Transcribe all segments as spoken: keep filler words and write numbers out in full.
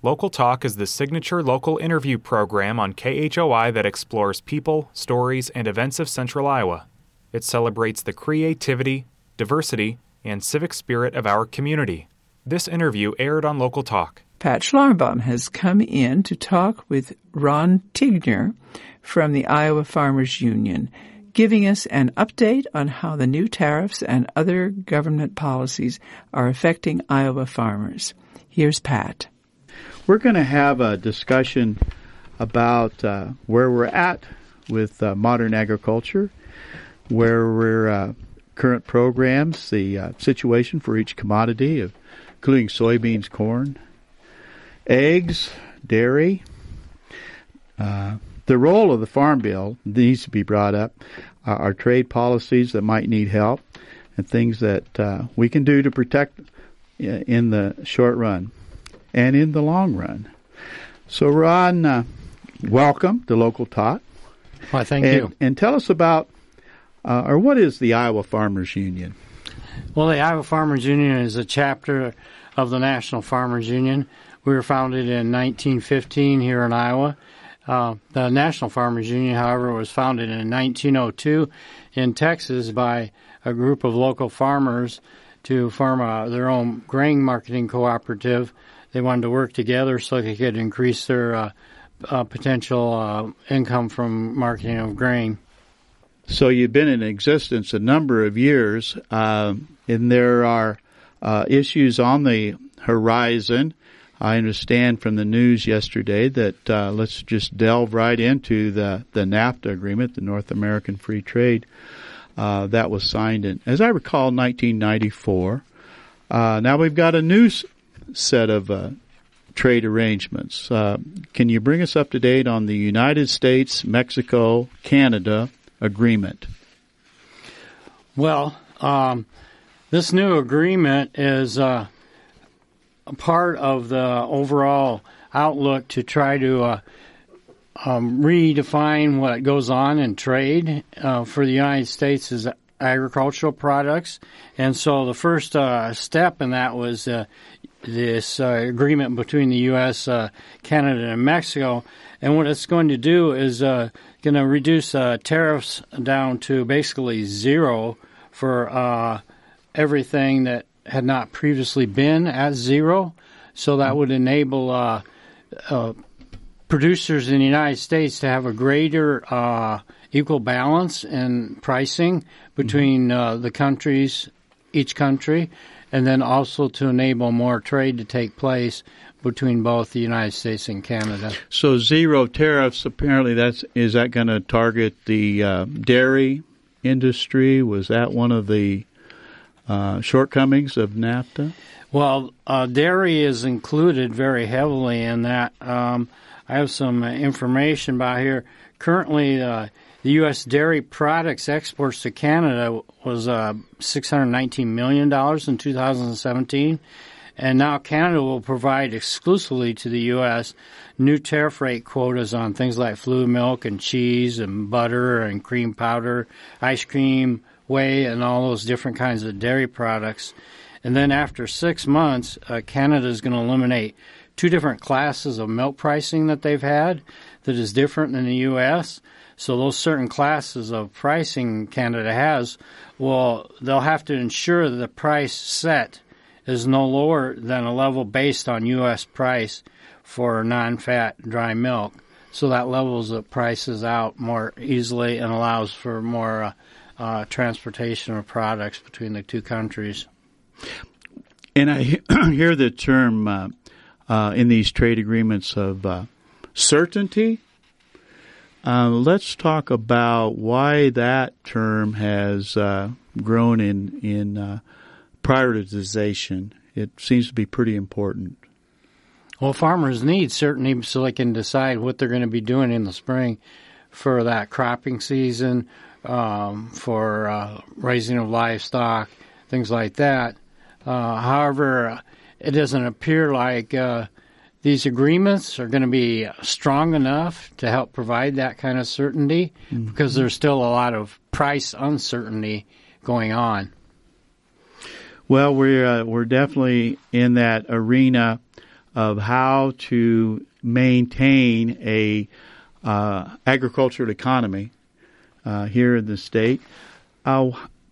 Local Talk is the signature local interview program on K H O I that explores people, stories, and events of Central Iowa. It celebrates the creativity, diversity, and civic spirit of our community. This interview aired on Local Talk. Pat Schlarbaum has come in to talk with Ron Tigner from the Iowa Farmers Union, giving us an update on how the new tariffs and other government policies are affecting Iowa farmers. Here's Pat. We're going to have a discussion about uh, where we're at with uh, modern agriculture, where we're uh, current programs, the uh, situation for each commodity, including soybeans, corn, eggs, dairy. Uh, the role of the Farm Bill needs to be brought up. Uh, our trade policies that might need help, and things that uh, we can do to protect in the short run and in the long run. So, Ron, uh, welcome to Local Talk. Why, thank and, you. And tell us about, uh, or what is the Iowa Farmers Union? Well, the Iowa Farmers Union is a chapter of the National Farmers Union. We were founded in nineteen fifteen here in Iowa. Uh, the National Farmers Union, however, was founded in nineteen oh two in Texas by a group of local farmers to form a, their own grain marketing cooperative. They wanted to work together so they could increase their uh, uh, potential uh, income from marketing of grain. So you've been in existence a number of years, uh, and there are uh, issues on the horizon. I understand from the news yesterday that uh, let's just delve right into the, the NAFTA agreement, the North American Free Trade, uh, that was signed in, as I recall, nineteen ninety-four. Uh, now we've got a new set of uh, trade arrangements. Uh, can you bring us up to date on the United States, Mexico, Canada agreement? Well, um, this new agreement is uh, a part of the overall outlook to try to uh, um, redefine what goes on in trade uh, for the United States as agricultural products. And so the first uh, step in that was uh, this uh, agreement between the U S, uh, Canada, and Mexico. And what it's going to do is uh, going to reduce uh, tariffs down to basically zero for uh, everything that had not previously been at zero. So that would enable uh, uh, producers in the United States to have a greater uh, equal balance in pricing between uh, the countries, each country, and then also to enable more trade to take place between both the United States and Canada. So zero tariffs, apparently, that's is that going to target the uh, dairy industry? Was that one of the uh, shortcomings of NAFTA? Well, uh, dairy is included very heavily in that. Um, I have some information about here. Currently, uh, the U S dairy products exports to Canada was uh, six hundred nineteen million dollars in two thousand seventeen, and now Canada will provide exclusively to the U S new tariff rate quotas on things like fluid milk and cheese and butter and cream powder, ice cream, whey, and all those different kinds of dairy products. And then after six months, uh, Canada is going to eliminate two different classes of milk pricing that they've had that is different than the U S. So those certain classes of pricing Canada has, well, they'll have to ensure that the price set is no lower than a level based on U S price for non-fat dry milk. So that levels the prices out more easily and allows for more uh, uh, transportation of products between the two countries. And I hear the term uh, uh, in these trade agreements of uh, certainty. Uh, let's talk about why that term has uh, grown in in uh, prioritization. It seems to be pretty important. Well, farmers need certainty so they can decide what they're going to be doing in the spring for that cropping season, um, for uh, raising of livestock, things like that. Uh, however, it doesn't appear like uh, these agreements are going to be strong enough to help provide that kind of certainty mm-hmm. because there's still a lot of price uncertainty going on. Well, we're uh, we're definitely in that arena of how to maintain a uh, agricultural economy uh, here in the state. Uh,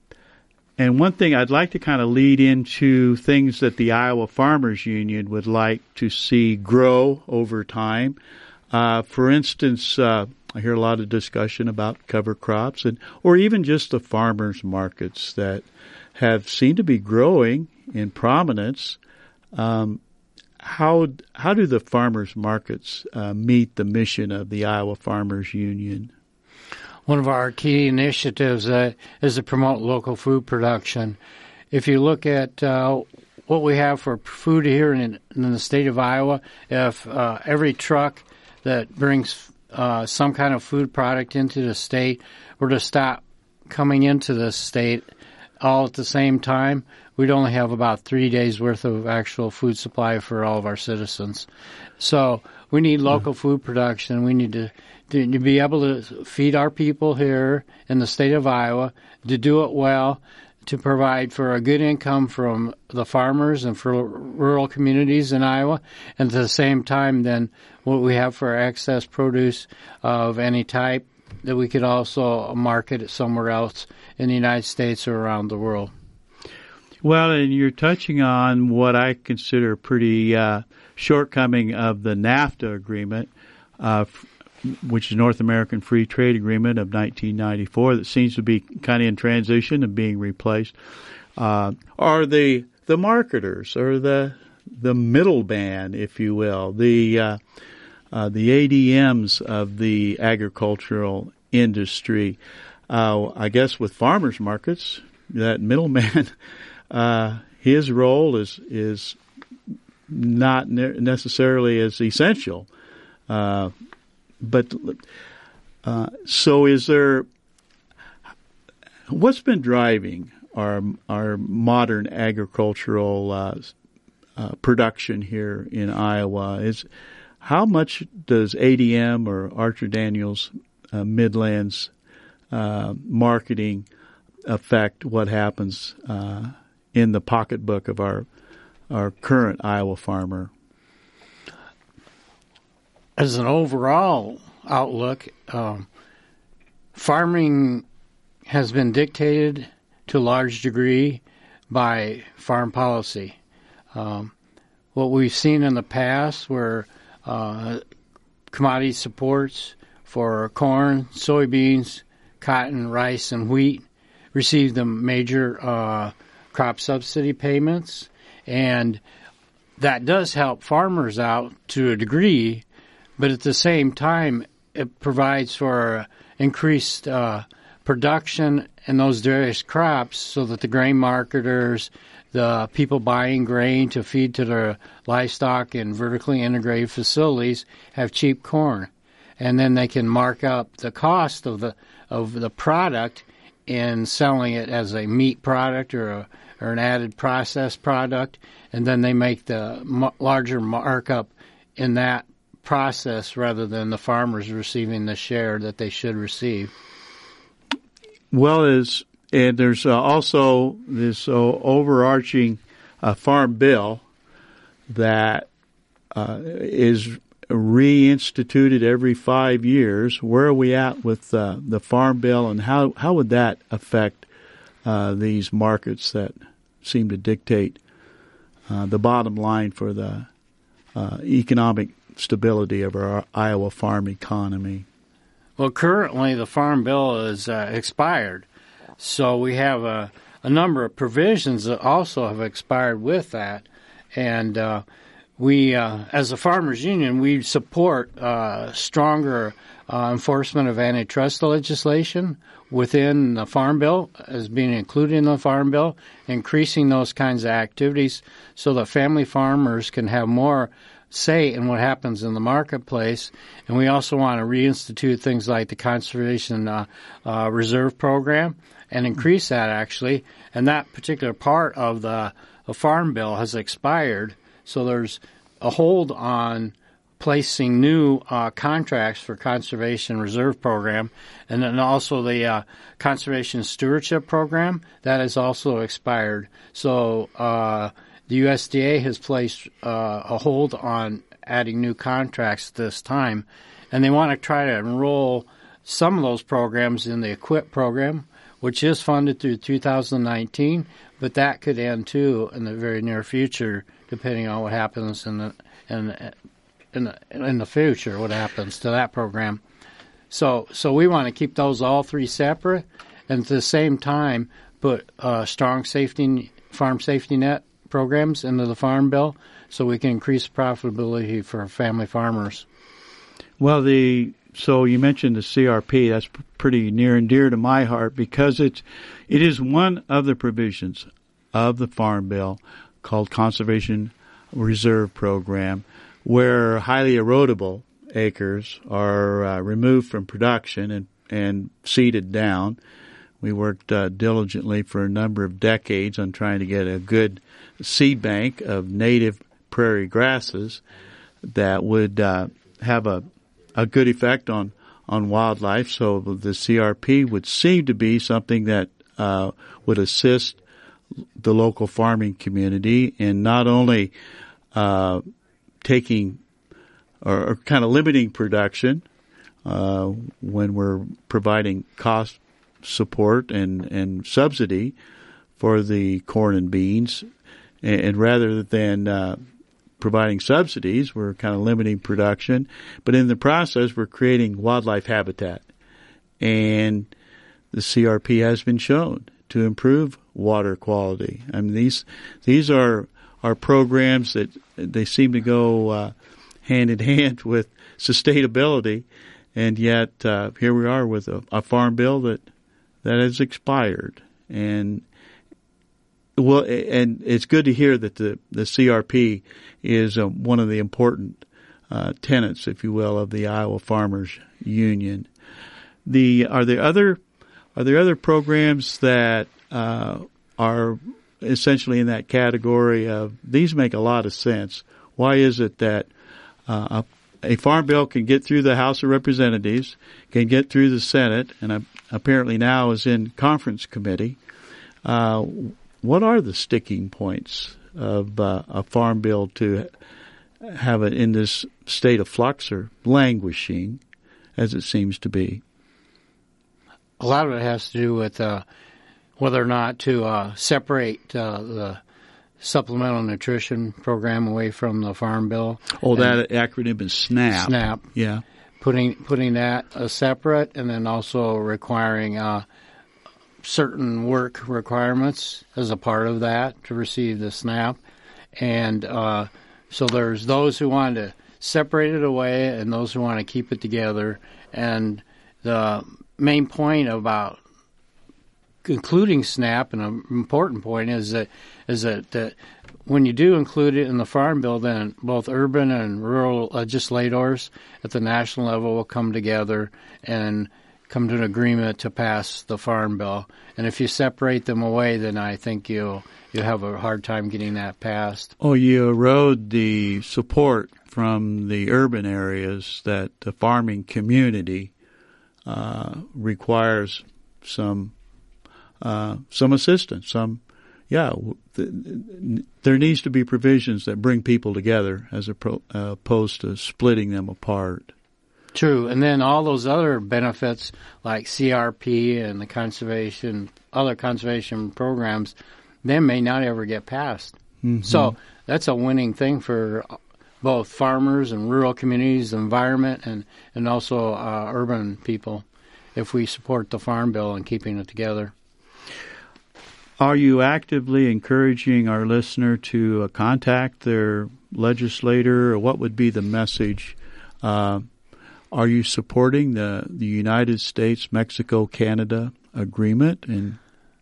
and one thing I'd like to kind of lead into things that the Iowa Farmers Union would like to see grow over time. Uh, for instance, uh, I hear a lot of discussion about cover crops, and or even just the farmers markets that have seemed to be growing in prominence. Um, how how do the farmers markets uh, meet the mission of the Iowa Farmers Union? One of our key initiatives uh, is to promote local food production. If you look at uh, what we have for food here in, in the state of Iowa, if uh, every truck that brings uh, some kind of food product into the state were to stop coming into the state all at the same time, we'd only have about three days' worth of actual food supply for all of our citizens. So we need local mm-hmm. food production. We need to, to, to be able to feed our people here in the state of Iowa, to do it well, to provide for a good income from the farmers and for rural communities in Iowa, and at the same time then what we have for excess produce of any type that we could also market it somewhere else in the United States or around the world. Well, and you're touching on what I consider a pretty uh, shortcoming of the NAFTA agreement, uh, f- which is North American Free Trade Agreement of nineteen ninety-four, that seems to be kind of in transition and being replaced. Uh, are the the marketers, or the the middleman, if you will, the uh, uh, the A D Ms of the agricultural industry? Uh, I guess with farmers markets, that middleman, uh, his role is is not ne- necessarily as essential. Uh, but uh, so, is there? What's been driving our our modern agricultural uh, uh, production here in Iowa? Is how much does A D M or Archer Daniels uh, Midlands uh, marketing affect what happens uh, in the pocketbook of our our current Iowa farmer? As an overall outlook, um, farming has been dictated to a large degree by farm policy. Um, what we've seen in the past were uh, commodity supports for corn, soybeans, cotton, rice, and wheat received the major uh, crop subsidy payments, and that does help farmers out to a degree, but at the same time, it provides for increased uh, production in those various crops so that the grain marketers, the people buying grain to feed to their livestock in vertically integrated facilities, have cheap corn. And then they can mark up the cost of the of the product in selling it as a meat product or a, or an added processed product, and then they make the m- larger markup in that process rather than the farmers receiving the share that they should receive. Well, is and there's uh, also this uh, overarching uh, farm bill that uh, is reinstituted every five years. Where are we at with uh, the farm bill, and how how would that affect uh, these markets that seem to dictate uh, the bottom line for the uh, economic stability of our Iowa farm economy? Well, currently the farm bill is uh, expired, so we have a, a number of provisions that also have expired with that, and uh, we, uh, as a farmers union, we support uh, stronger uh, enforcement of antitrust legislation within the farm bill as being included in the farm bill, increasing those kinds of activities so that family farmers can have more say in what happens in the marketplace. And we also want to reinstitute things like the Conservation uh, uh, Reserve Program and increase that, actually. And that particular part of the, the Farm Bill has expired, so there's a hold on placing new uh, contracts for Conservation Reserve Program. And then also the uh, Conservation Stewardship Program, that has also expired. So uh the U S D A has placed uh, a hold on adding new contracts this time, and they want to try to enroll some of those programs in the EQUIP program, which is funded through two thousand nineteen, but that could end too in the very near future, depending on what happens in the in in the, in the future, what happens to that program. So, so we want to keep those all three separate, and at the same time put uh, strong safety farm safety net programs into the Farm Bill, so we can increase profitability for family farmers. Well, the so you mentioned the C R P. That's pretty near and dear to my heart because it's it is one of the provisions of the Farm Bill called Conservation Reserve Program, where highly erodible acres are uh, removed from production and and seeded down. We worked uh, diligently for a number of decades on trying to get a good seed bank of native prairie grasses that would uh, have a a good effect on, on wildlife. So the C R P would seem to be something that uh, would assist the local farming community in not only uh, taking or, or kind of limiting production uh, when we're providing cost support and, and subsidy for the corn and beans, and, and rather than uh, providing subsidies, we're kind of limiting production, but in the process, we're creating wildlife habitat. And the C R P has been shown to improve water quality. I mean, these these are are programs that they seem to go uh, hand in hand with sustainability, and yet uh, here we are with a, a farm bill that that has expired. And well, and it's good to hear that the, the C R P is uh, one of the important uh, tenets, if you will, of the Iowa Farmers Union. The are there other are there other programs that uh, are essentially in that category of these make a lot of sense? Why is it that uh, a, a farm bill can get through the House of Representatives, can get through the Senate, and uh, apparently now is in conference committee? Uh, What are the sticking points of uh, a farm bill to have it in this state of flux or languishing, as it seems to be? A lot of it has to do with uh, whether or not to uh, separate uh, the supplemental nutrition program away from the farm bill. Oh, that acronym is SNAP. SNAP. Yeah. Putting putting that uh, separate, and then also requiring uh, certain work requirements as a part of that to receive the SNAP. And uh, so there's those who want to separate it away and those who want to keep it together. And the main point about including SNAP, and an important point, is that is that, that when you do include it in the Farm Bill, then both urban and rural legislators at the national level will come together and come to an agreement to pass the Farm Bill. And if you separate them away, then I think you'll you'll have a hard time getting that passed. Oh, you erode the support from the urban areas that the farming community uh, requires some uh, some assistance. Some, yeah, th- there needs to be provisions that bring people together as appro- uh, opposed to splitting them apart. True, and then all those other benefits like C R P and the conservation, other conservation programs, they may not ever get passed. Mm-hmm. So that's a winning thing for both farmers and rural communities, the environment, and, and also uh, urban people if we support the Farm Bill and keeping it together. Are you actively encouraging our listener to uh, contact their legislator, or what would be the message? Uh, Are you supporting the, the United States, Mexico, Canada agreement? And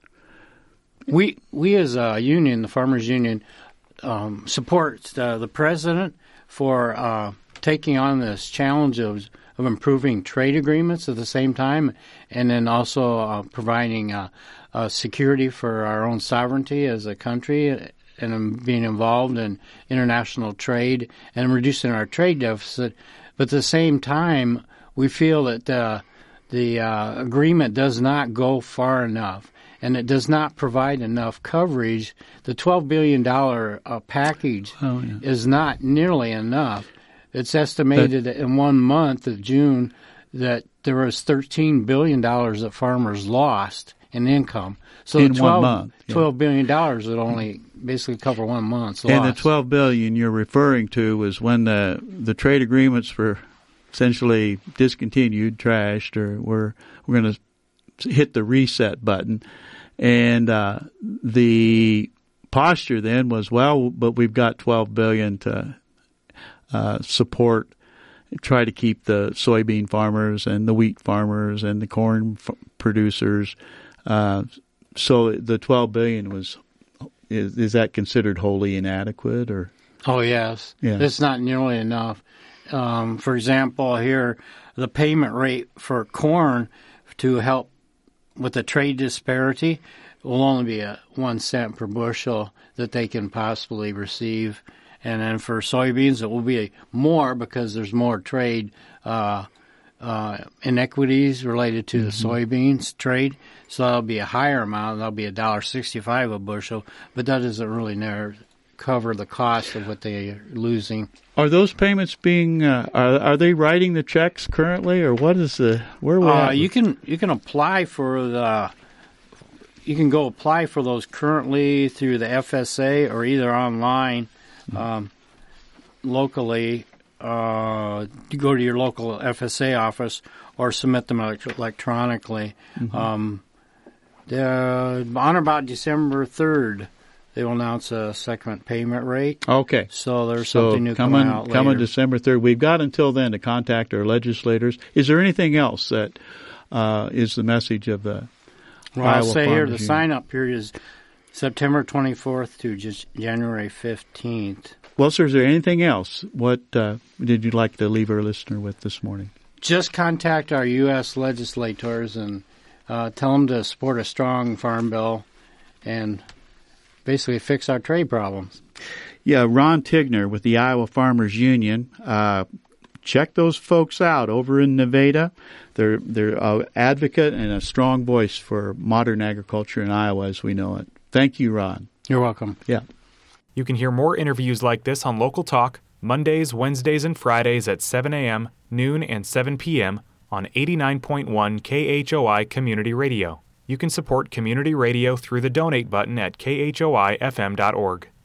we we as a union, the Farmers Union, um, support uh, the president for uh, taking on this challenge of of improving trade agreements at the same time, and then also uh, providing uh, uh, security for our own sovereignty as a country, and being involved in international trade and reducing our trade deficit. But at the same time, we feel that uh, the uh, agreement does not go far enough. and it does not provide enough coverage. The twelve billion dollars uh, package Oh, yeah. is not nearly enough. It's estimated that in one month of June that there was thirteen billion dollars that farmers lost in income. So In the twelve, one month, yeah. twelve billion dollars would only basically cover one month's loss. And the twelve billion dollars you're referring to was when the the trade agreements were essentially discontinued, trashed, or we're we're going to hit the reset button, and uh, the posture then was, well, but we've got twelve billion dollars to uh, support, try to keep the soybean farmers and the wheat farmers and the corn f- producers. Uh, so the twelve billion dollars was, is, is that considered wholly inadequate, or? Oh, yes. Yeah. It's not nearly enough. Um, for example, here, the payment rate for corn to help with the trade disparity will only be a one cent per bushel that they can possibly receive. And then for soybeans, it will be more because there's more trade uh, uh, inequities related to mm-hmm. the soybeans trade. So that'll be a higher amount. That'll be one dollar sixty-five a bushel, but that doesn't really never cover the cost of what they are losing. Are those payments being? Uh, are are they writing the checks currently, or what is the where we? Uh, you can you can apply for the. You can go apply for those currently through the F S A or either online, um, locally. Uh, you go to your local F S A office or submit them elect- electronically. Mm-hmm. Um, the, on about December third, they will announce a second payment rate. Okay. So there's so something new coming, coming out later. Coming December third. We've got until then to contact our legislators. Is there anything else that uh, is the message of the Well, Iowa I'll say here Farmers the Union? sign-up period is September twenty-fourth to just January fifteenth. Well, sir, is there anything else? What uh, did you like to leave our listener with this morning? Just contact our U S legislators and uh, tell them to support a strong farm bill and basically fix our trade problems. Yeah, Ron Tigner with the Iowa Farmers Union. Uh, check those folks out over in Nevada. They're they're an advocate and a strong voice for modern agriculture in Iowa as we know it. Thank you, Ron. You're welcome. Yeah. You can hear more interviews like this on Local Talk, Mondays, Wednesdays, and Fridays at seven a.m., noon, and seven p.m. on eighty-nine point one K H O I Community Radio. You can support community radio through the donate button at K H O I F M dot org.